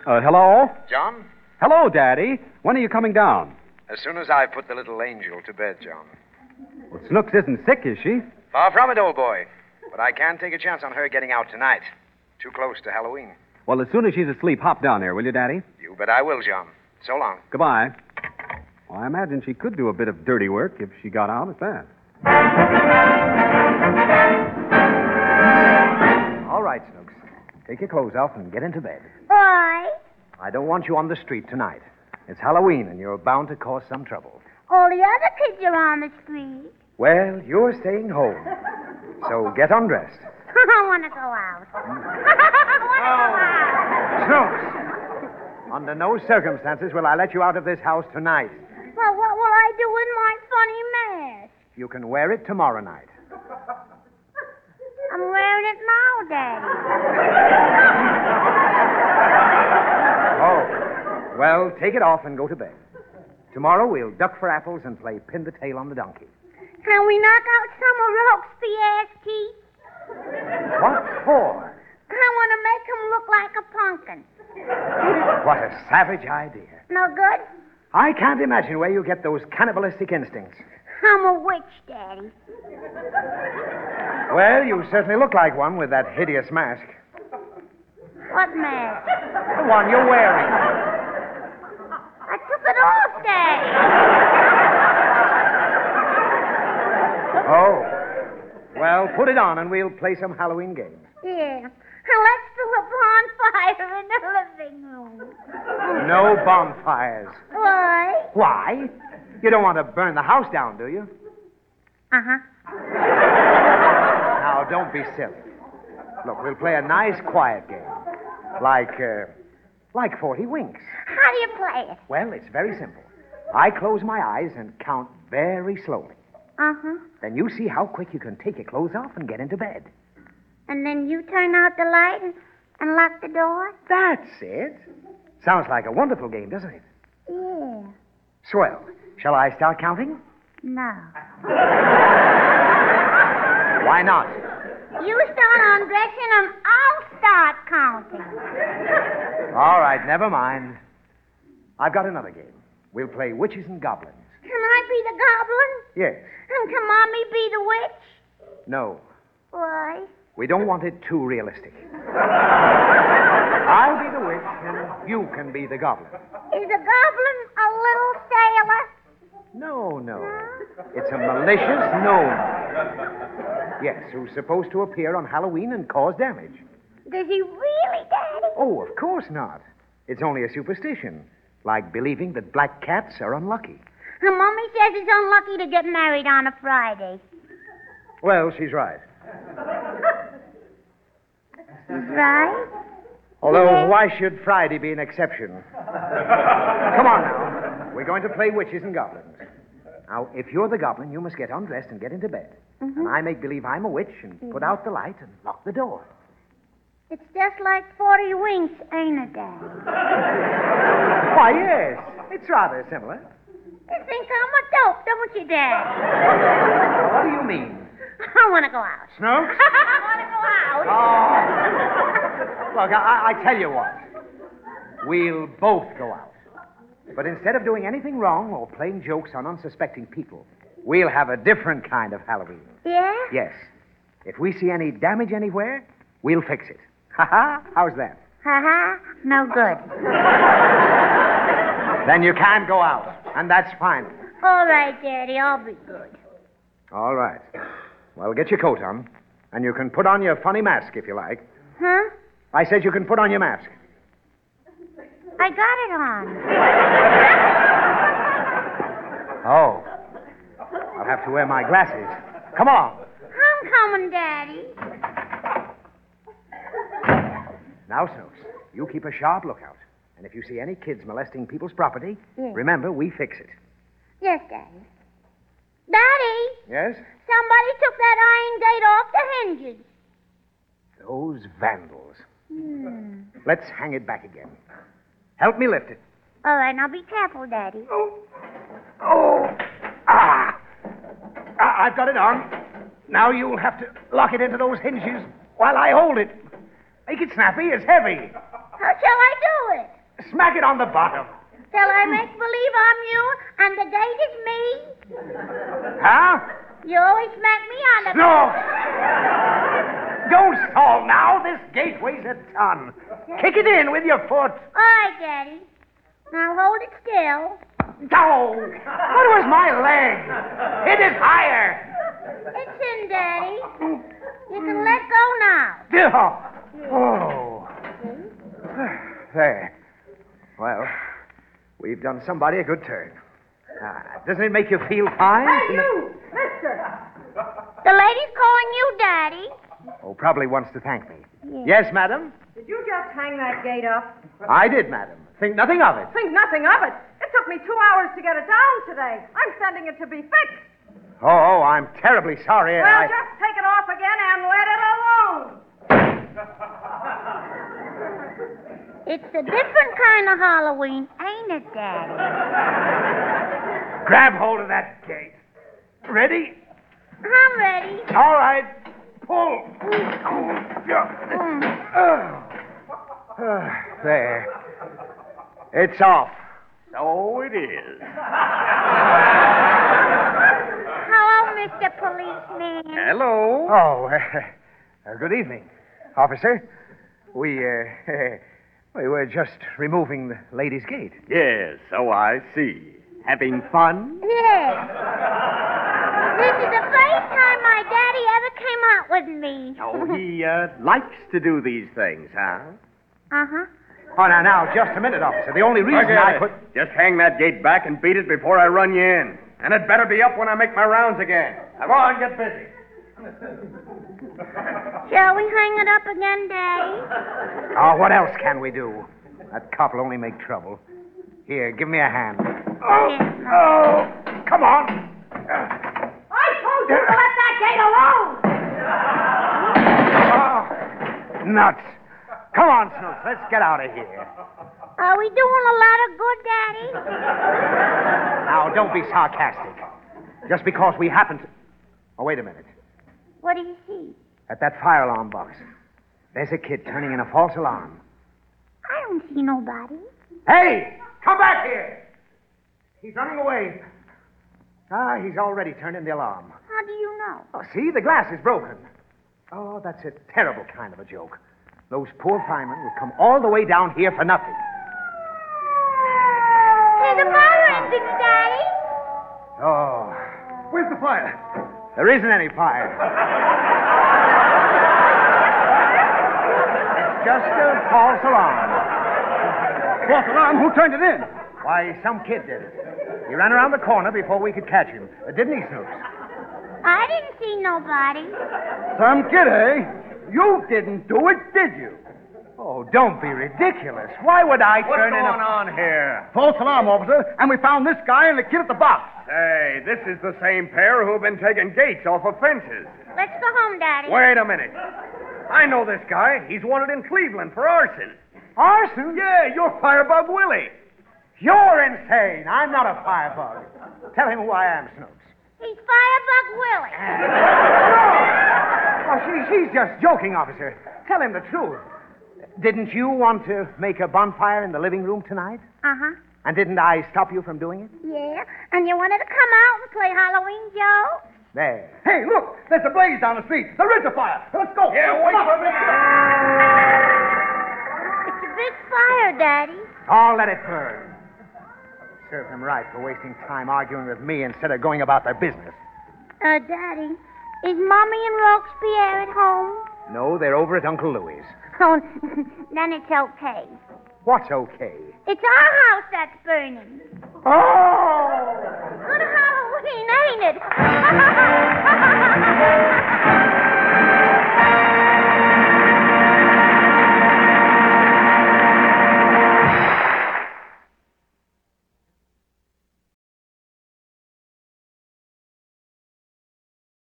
Hello? John? Hello, Daddy. When are you coming down? As soon as I put the little angel to bed, John. Well, Snooks isn't sick, is she? Far from it, old boy. But I can't take a chance on her getting out tonight. Too close to Halloween. Well, as soon as she's asleep, hop down here, will you, Daddy? You bet I will, John. So long. Goodbye. Well, I imagine she could do a bit of dirty work if she got out at that. All right, Snooks. Take your clothes off and get into bed. Why? I don't want you on the street tonight. It's Halloween, and you're bound to cause some trouble. All the other kids are on the street. Well, you're staying home. So get undressed. I want to go out. Snooks! Under no circumstances will I let you out of this house tonight. Well, what will I do with my funny mask? You can wear it tomorrow night. I'm wearing it now, Daddy. Oh. Well, take it off and go to bed. Tomorrow we'll duck for apples and play pin the tail on the donkey. Can we knock out some of Roke's ass teeth? What for? I want to make him look like a pumpkin. What a savage idea. No good? I can't imagine where you get those cannibalistic instincts. I'm a witch, Daddy. Well, you certainly look like one with that hideous mask. What mask? The one you're wearing. I took it off, Daddy. Oh. Well, put it on and we'll play some Halloween games. Yeah. Let's do a bonfire in the living room. No bonfires. Why? Why? You don't want to burn the house down, do you? Uh-huh. Now, don't be silly. Look, we'll play a nice, quiet game. Like 40 Winks. How do you play it? Well, it's very simple. I close my eyes and count very slowly. Uh-huh. Then you see how quick you can take your clothes off and get into bed. And then you turn out the light and lock the door? That's it. Sounds like a wonderful game, doesn't it? Yeah. Swell. Shall I start counting? No. Why not? You start undressing and I'll start counting. All right, never mind. I've got another game. We'll play witches and goblins. Can I be the goblin? Yes. And can Mommy be the witch? No. Why? We don't want it too realistic. I'll be the witch, and you can be the goblin. Is a goblin a little sailor? No. It's a malicious gnome. Yes, who's supposed to appear on Halloween and cause damage. Does he really, Daddy? Oh, of course not. It's only a superstition, like believing that black cats are unlucky. And Mommy says it's unlucky to get married on a Friday. Well, she's right. Right? Although, Yeah. why should Friday be an exception? Come on now. We're going to play witches and goblins. Now, if you're the goblin, you must get undressed and get into bed. Mm-hmm. And I make believe I'm a witch and put out the light and lock the door. It's just like 40 Winks, ain't it, Daddy? Why, yes. It's rather similar. You think I'm a dope, don't you, Dad? What do you mean? I want to go out. Snooks? I want to go out. Oh. Look, I tell you what. We'll both go out. But instead of doing anything wrong or playing jokes on unsuspecting people, we'll have a different kind of Halloween. Yeah? Yes. If we see any damage anywhere, we'll fix it. Ha-ha. How's that? Ha-ha. No good. Then you can't go out, and that's fine. All right, Daddy. I'll be good. All right. Well, get your coat on, and you can put on your funny mask if you like. Huh? I said you can put on your mask. I got it on. Oh. I'll have to wear my glasses. Come on. I'm coming, Daddy. Now, Snooks, you keep a sharp lookout. And if you see any kids molesting people's property, Yes. remember, we fix it. Yes, Daddy. Daddy, Yes? somebody took that iron gate off the hinges. Those vandals. Let's hang it back again. Help me lift it. All right, now be careful, Daddy. Oh! Ah! I've got it on. Now you'll have to lock it into those hinges while I hold it. Make it snappy. It's heavy. How shall I do it? Smack it on the bottom. Shall I make believe I'm you and the gate is me? Huh? You always smack me on the... No! Don't stall now. This gate weighs a ton. Kick it in with your foot. All right, Daddy. Now hold it still. No! What was my leg? Hit it higher. It's in, Daddy. You can let go now. Oh. There. Well, we've done somebody a good turn. Doesn't it make you feel fine? Hey, you! Mister! The lady's calling you Daddy. Oh, probably wants to thank me. Yes, madam? Did you just hang that gate up? I did, madam. Think nothing of it. Think nothing of it. It took me 2 hours to get it down today. I'm sending it to be fixed. Oh, I'm terribly sorry. Well, just take it off again and let it alone. It's a different kind of Halloween, ain't it, Daddy? Grab hold of that gate. Ready? I'm ready. All right. Pull. There. It's off. So it is. Hello, Mr. Policeman. Hello. Oh, good evening, officer. We were just removing the lady's gate. Yes, so I see. Having fun? Yes. This is the first time my daddy ever came out with me. Oh, he likes to do these things, huh? Uh-huh. Oh, now, just a minute, officer. The only reason I put... Just hang that gate back and beat it before I run you in. And it better be up when I make my rounds again. Now, go on, get busy. Shall we hang it up again, Daddy? Oh, what else can we do? That cop will only make trouble. Here, give me a hand. Yes, Oh, come on. I told you to let that gate alone. Oh, nuts. Come on, Snooks. Let's get out of here. Are we doing a lot of good, Daddy? Now, don't be sarcastic. Just because we happen to... Oh, wait a minute. What do you see? At that fire alarm box, there's a kid turning in a false alarm. I don't see nobody. Hey! Come back here! He's running away. He's already turned in the alarm. How do you know? Oh, see, the glass is broken. Oh, that's a terrible kind of a joke. Those poor firemen would come all the way down here for nothing. Hey, the fire engines, Daddy. Oh. Where's the fire? There isn't any fire. It's just a false alarm. False alarm? Who turned it in? Why, some kid did it. He ran around the corner before we could catch him. Didn't he, Snoops? I didn't see nobody. Some kid, eh? You didn't do it, did you? Oh, don't be ridiculous. Why would I turn in a... What's going on here? False alarm, officer, and we found this guy and the kid at the box. Hey, this is the same pair who've been taking gates off of fences. Let's go home, Daddy. Wait a minute. I know this guy. He's wanted in Cleveland for arson. Arson? Yeah, you're Firebug Willie. You're insane. I'm not a firebug. Tell him who I am, Snoops. He's Firebug Willie. Oh, she's just joking, officer. Tell him the truth. Didn't you want to make a bonfire in the living room tonight? Uh-huh. And didn't I stop you from doing it? Yeah, and you wanted to come out and play Halloween, Joe? There. Hey, look. There's a blaze down the street. The ridge of fire. Let's go. Yeah, wait for me. It's a big fire, Daddy. Oh, let it burn. Serve them right for wasting time arguing with me instead of going about their business. Daddy, is Mommy and Roxpierre at home? No, they're over at Uncle Louie's. Oh, then it's okay. What's okay? It's our house that's burning. Oh! Good Halloween, ain't it?